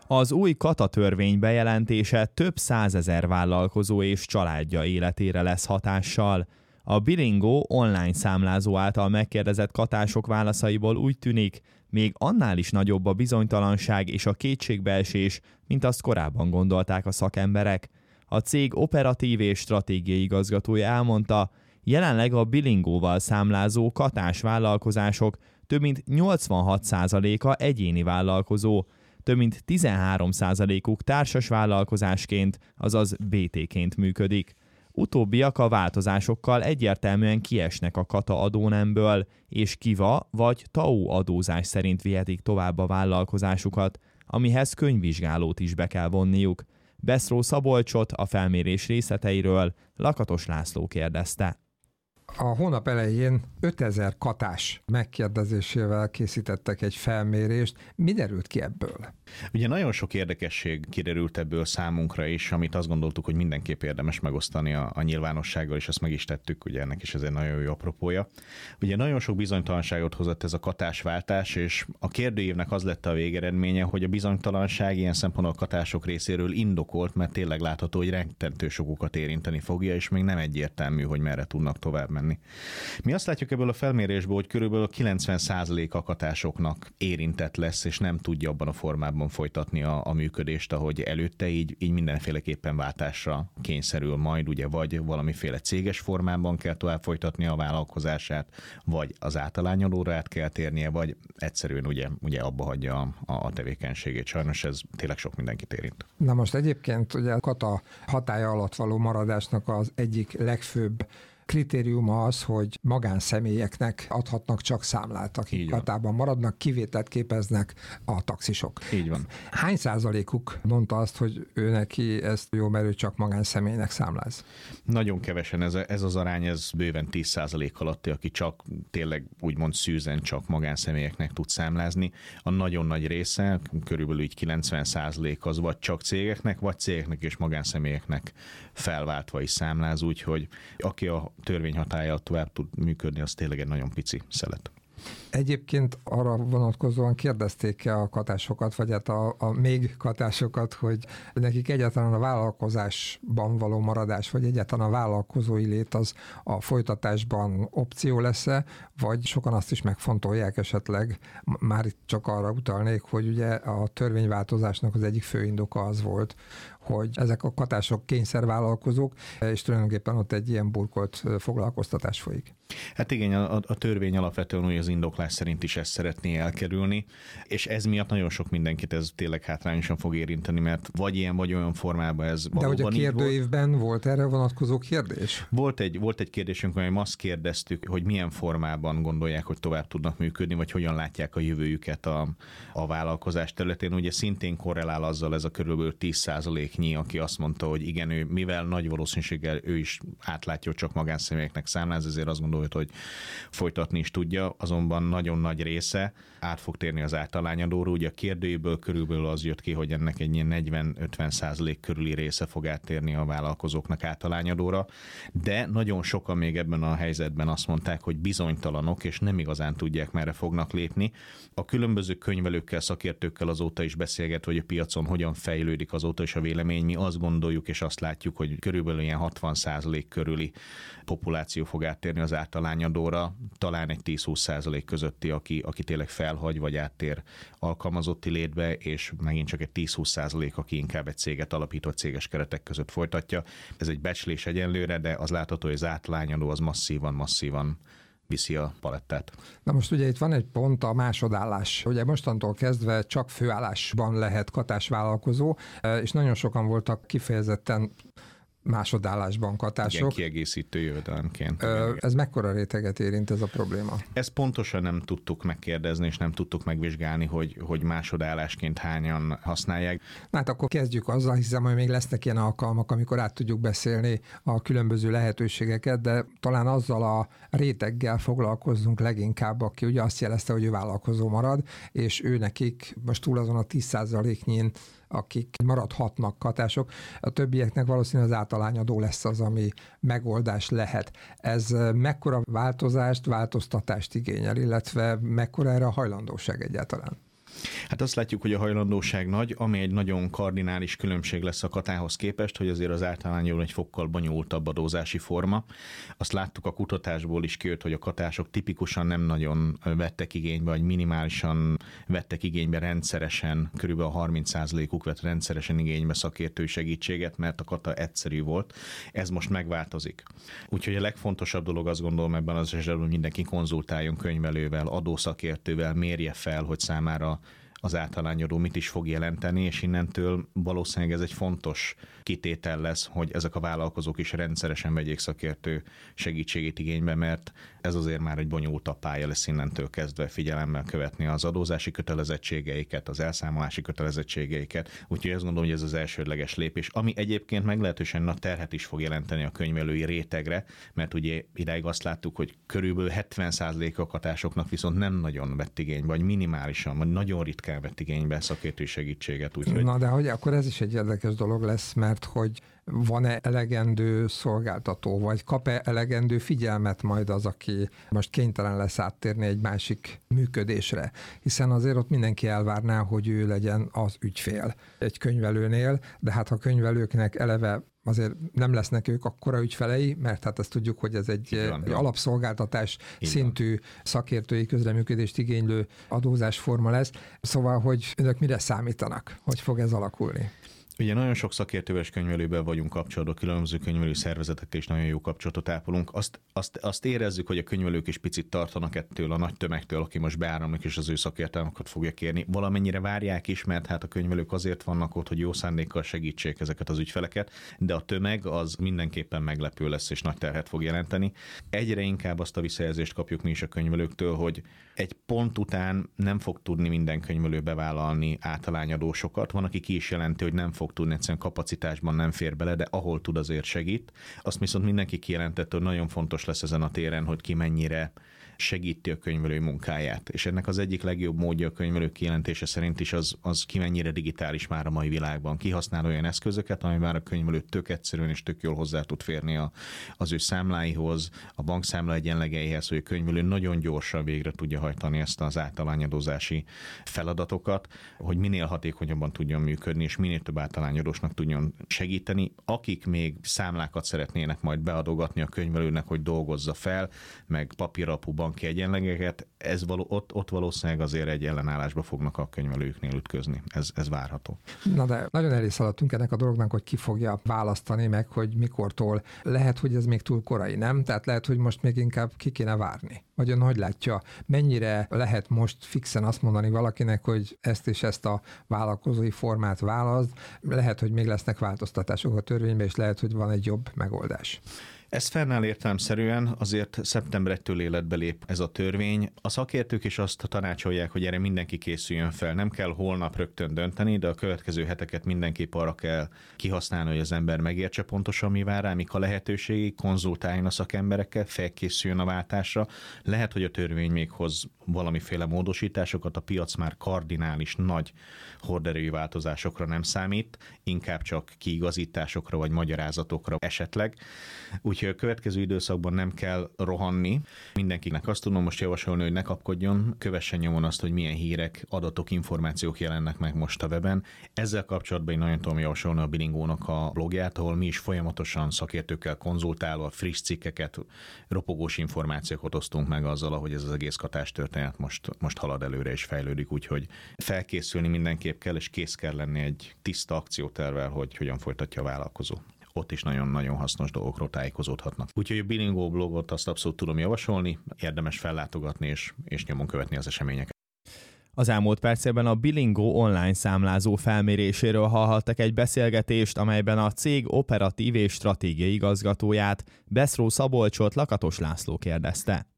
Az új kata törvény bejelentése több százezer vállalkozó és családja életére lesz hatással. A Bilingo online számlázó által megkérdezett katások válaszaiból úgy tűnik, még annál is nagyobb a bizonytalanság és a kétségbeesés, mint azt korábban gondolták a szakemberek. A cég operatív és stratégiai igazgatója elmondta, jelenleg a Bilingóval számlázó katás vállalkozások több mint 86%-a egyéni vállalkozó, több mint 13%-uk társas vállalkozásként, azaz BT-ként működik. Utóbbiak a változásokkal egyértelműen kiesnek a kata adónemből, és KIVA vagy TAO adózás szerint vihetik tovább a vállalkozásukat, amihez könyvvizsgálót is be kell vonniuk. Beszró Szabolcsot a felmérés részleteiről Lakatos László kérdezte. A hónap elején 5000 katás megkérdezésével készítettek egy felmérést. Mi derült ki ebből? Ugye nagyon sok érdekesség kiderült ebből számunkra is, amit azt gondoltuk, hogy mindenképp érdemes megosztani a nyilvánossággal, és ezt meg is tettük, ugye ennek is ez egy nagyon jó apropója. Ugye nagyon sok bizonytalanságot hozott ez a katásváltás, és a kérdőívnek az lett a végeredménye, hogy a bizonytalanság ilyen szempontból a katások részéről indokolt, mert tényleg látható, hogy rettentő sokukat érinteni fogja, és még nem egyértelmű, hogy merre tudnak tovább menni. Mi azt látjuk ebből a felmérésből, hogy körülbelül 90% a katásoknak érintett lesz, és nem tudja abban a formában folytatni a működést, ahogy előtte, így mindenféleképpen váltásra kényszerül majd, ugye, vagy valamiféle céges formában kell tovább folytatni a vállalkozását, vagy az általányadóra át kell térnie, vagy egyszerűen ugye abba hagyja a tevékenységét. Sajnos ez tényleg sok mindenkit érint. Na most egyébként ugye a kata hatálya alatt való maradásnak az egyik legfőbb kritériuma az, hogy magánszemélyeknek adhatnak csak számlát, akik katában maradnak, kivételt képeznek a taxisok. Így van. Hány százalékuk mondta azt, hogy ő neki ezt jó, mert ő csak magánszemélynek számláz? Nagyon kevesen, ez az arány, ez bőven 10% alatti, aki csak tényleg úgymond szűzen csak magánszemélyeknek tud számlázni. A nagyon nagy része, körülbelül így 90% az vagy csak cégeknek, vagy cégeknek és magánszemélyeknek felváltva is számláz, úgyhogy aki a törvény hatálya tovább tud működni, az tényleg egy nagyon pici szelet. Egyébként arra vonatkozóan kérdezték-e a katásokat, vagy hát a még katásokat, hogy nekik egyáltalán a vállalkozásban való maradás, vagy egyáltalán a vállalkozói lét az a folytatásban opció lesz-e, vagy sokan azt is megfontolják esetleg, már itt csak arra utalnék, hogy ugye a törvényváltozásnak az egyik fő indoka az volt, hogy ezek a katások kényszervállalkozók, és tulajdonképpen ott egy ilyen burkolt foglalkoztatás folyik. Hát igen, a törvény alapvetően úgy az indoklás szerint is ezt szeretné elkerülni, és ez miatt nagyon sok mindenkit ez tényleg hátrányosan fog érinteni, mert vagy ilyen, vagy olyan formában ez valóban. De hogy a kérdőívben volt erre vonatkozó kérdés? Volt egy kérdésünk, amely azt kérdeztük, hogy milyen formában gondolják, hogy tovább tudnak működni, vagy hogyan látják a jövőjüket a vállalkozás területén. Ugye szintén korrelál azzal ez a körülbelül 10%-nyi, aki azt mondta, hogy igen, ő, mivel nagy valószínűséggel ő is átlátja, hogy csak magánszemélyeknek számláz, ezért azt gondolja, hogy folytatni is tudja, azonban nagyon nagy része át fog térni az általányadóra. Ugye a kérdőjéből körülbelül az jött ki, hogy ennek egy ilyen 40-50% körüli része fog áttérni a vállalkozóknak általányadóra, de nagyon sokan még ebben a helyzetben azt mondták, hogy bizonytalanok, és nem igazán tudják, merre fognak lépni. A különböző könyvelőkkel, szakértőkkel azóta is beszélget, hogy a piacon hogyan fejlődik azóta is a vélemény. Mi azt gondoljuk, és azt látjuk, hogy körülbelül ilyen 60% körüli populáció fog áttérni az általányadóra, talán egy 10-20% közötti, aki tényleg felhagy vagy áttér alkalmazotti létbe, és megint csak egy 10-20%, aki inkább egy céget alapított céges keretek között folytatja. Ez egy becslés egyenlőre, de az látható, hogy az általányadó az masszívan viszi a palettát. Na most ugye itt van egy pont, a másodállás. Ugye mostantól kezdve csak főállásban lehet katásvállalkozó, és nagyon sokan voltak kifejezetten másodállásban katások. Igen, kiegészítő jövedelemként. Ez mekkora réteget érint ez a probléma? Ezt pontosan nem tudtuk megkérdezni, és nem tudtuk megvizsgálni, hogy másodállásként hányan használják. Na hát akkor kezdjük azzal, hiszem, hogy még lesznek ilyen alkalmak, amikor át tudjuk beszélni a különböző lehetőségeket, de talán azzal a réteggel foglalkozzunk leginkább, aki ugye azt jelezte, hogy ő vállalkozó marad, és ő nekik most túl azon a 10%-nyin, akik maradhatnak katások, a többieknek valószínűleg az általányadó lesz az, ami megoldás lehet. Ez mekkora változást, változtatást igényel, illetve mekkora erre a hajlandóság egyáltalán? Hát azt látjuk, hogy a hajlandóság nagy, ami egy nagyon kardinális különbség lesz a katához képest, hogy azért az általányról egy fokkal bonyolultabb adózási forma. Azt láttuk a kutatásból is kijött, hogy a katások tipikusan nem nagyon vettek igénybe, vagy minimálisan vettek igénybe rendszeresen, körülbelül a 30%-uk vett rendszeresen igénybe szakértői segítséget, mert a kata egyszerű volt. Ez most megváltozik. Úgyhogy a legfontosabb dolog, azt gondolom ebben az esetben, hogy mindenki konzultáljon könyvelővel, adószakértővel, mérje fel, hogy számára az általányadó mit is fog jelenteni, és innentől valószínűleg ez egy fontos kitétel lesz, hogy ezek a vállalkozók is rendszeresen vegyék szakértő segítségét igénybe, mert ez azért már egy bonyolultabb pálya lesz innentől kezdve figyelemmel követni az adózási kötelezettségeiket, az elszámolási kötelezettségeiket. Úgyhogy azt gondolom, hogy ez az elsődleges lépés, ami egyébként meglehetősen nagy terhet is fog jelenteni a könyvelői rétegre, mert ugye idáig azt láttuk, hogy körülbelül 70% a katásoknak viszont nem nagyon vett igénybe, vagy minimálisan, vagy nagyon ritkán vett igénybe szakértői segítséget. Úgyhogy... Na de hogy akkor ez is egy érdekes dolog lesz, mert hogy van-e elegendő szolgáltató, vagy kap-e elegendő figyelmet majd az, aki most kénytelen lesz áttérni egy másik működésre. Hiszen azért ott mindenki elvárná, hogy ő legyen az ügyfél egy könyvelőnél, de hát a könyvelőknek eleve azért nem lesznek ők akkora ügyfelei, mert hát ezt tudjuk, hogy ez egy alapszolgáltatás szintű szakértői közreműködést igénylő adózásforma lesz. Szóval, hogy önök mire számítanak? Hogy fog ez alakulni? Ugye nagyon sok szakértővel és könyvelőben vagyunk kapcsolatban, különböző könyvelő szervezetekkel is nagyon jó kapcsolatot ápolunk. Azt érezzük, hogy a könyvelők is picit tartanak ettől a nagy tömegtől, aki most beáramlik és az ő szakértelmeket fogja kérni. Valamennyire várják is, mert hát a könyvelők azért vannak ott, hogy jó szándékkal segítsék ezeket az ügyfeleket, de a tömeg az mindenképpen meglepő lesz és nagy terhet fog jelenteni. Egyre inkább azt a visszajelzést kapjuk mi is a könyvelőktől, hogy egy pont után nem fog tudni minden könyvelő bevállalni általányadósokat. Van, aki ki is jelenti, hogy nem fog tudni, egyszerűen kapacitásban nem fér bele, de ahol tud, azért segít. Azt viszont mindenki kijelentette, hogy nagyon fontos lesz ezen a téren, hogy ki mennyire segíti a könyvelői munkáját. És ennek az egyik legjobb módja a könyvelők kijelentése szerint is az ki mennyire digitális már a mai világban. Kihasznál olyan eszközöket, ami már a könyvelő tök egyszerűen és tök jól hozzá tud férni az ő számláihoz, a bankszámla egyenlegeihez, hogy a könyvelő nagyon gyorsan végre tudja hajtani ezt az általányadózási feladatokat, hogy minél hatékonyabban tudjon működni, és minél több általányadósnak tudjon segíteni. Akik még számlákat szeretnének majd beadogatni a könyvelőnek, hogy dolgozza fel, meg papíralapú banki egyenlegeket, ott valószínűleg azért egy ellenállásba fognak a könyvelőknél ütközni. Ez várható. Na de nagyon elé szaladtunk ennek a dolognak, hogy ki fogja választani meg, hogy mikortól. Lehet, hogy ez még túl korai, nem? Tehát lehet, hogy most még inkább ki kéne várni. Vagy ön hogy látja, mennyire lehet most fixen azt mondani valakinek, hogy ezt és ezt a vállalkozói formát választ. Lehet, hogy még lesznek változtatások a törvényben, és lehet, hogy van egy jobb megoldás. Ez fennáll értelemszerűen, azért szeptember 1-től életbe lép ez a törvény. A szakértők is azt tanácsolják, hogy erre mindenki készüljön fel. Nem kell holnap rögtön dönteni, de a következő heteket mindenképp arra kell kihasználni, hogy az ember megértse pontosan mi vár rá, mik a lehetőségek, konzultáljon a szakemberekkel, felkészüljön a váltásra. Lehet, hogy a törvény még hoz valamiféle módosításokat, a piac már kardinális nagy horderejű változásokra nem számít, inkább csak kiigazításokra vagy magyarázatokra esetleg. Úgyhogy a következő időszakban nem kell rohanni. Mindenkinek azt tudom most javasolni, hogy ne kapkodjon, kövessen nyomon azt, hogy milyen hírek, adatok, információk jelennek meg most a weben. Ezzel kapcsolatban én nagyon tudom javasolni a Bilingónak a blogját, ahol mi is folyamatosan szakértőkkel konzultálva friss cikkeket, ropogós információkat osztunk meg azzal, ahogy ez az egész katástörténet most halad előre és fejlődik, úgyhogy felkészülni mindenképp kell, és kész kell lenni egy tiszta akciótervvel, hogy hogyan folytatja a vállalkozó. Ott is nagyon-nagyon hasznos dolgokról tájékozódhatnak. Úgyhogy a Bilingó blogot azt abszolút tudom javasolni, érdemes fellátogatni és nyomon követni az eseményeket. Az elmúlt percében a Bilingó online számlázó felméréséről hallhattak egy beszélgetést, amelyben a cég operatív és stratégiai igazgatóját, Beszró Szabolcsot Lakatos László kérdezte.